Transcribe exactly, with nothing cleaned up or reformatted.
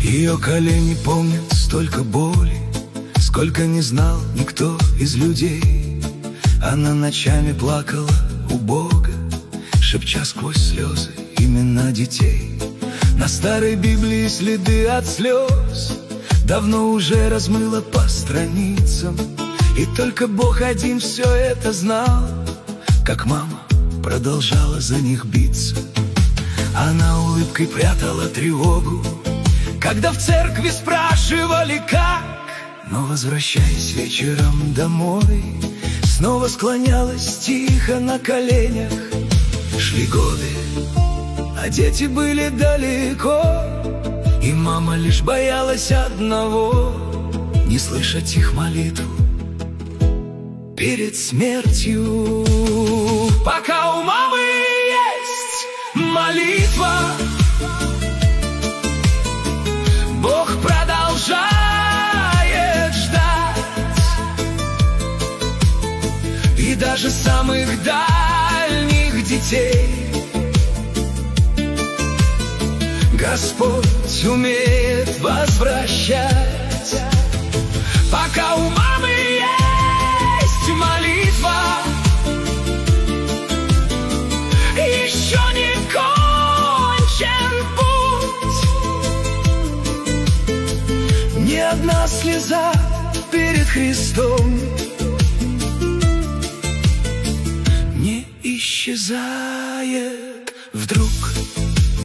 Ее колени помнят столько боли, сколько не знал никто из людей. Она ночами плакала у Бога, шепча сквозь слезы имена детей. На старой Библии следы от слез давно уже размыло по страницам, и только Бог один все это знал, как мама продолжала за них биться. Она улыбкой прятала тревогу, когда в церкви спрашивали как, но, возвращаясь вечером домой, снова склонялась тихо на коленях. Шли годы, а дети были далеко, и мама лишь боялась одного — не слышать их молитву перед смертью. Пока у мамы есть молитва, Бог продолжает ждать, и даже самых дальних детей Господь умеет возвращать. Пока у мамы есть молитва, еще не кончен путь. Ни одна слеза перед Христом не исчезает.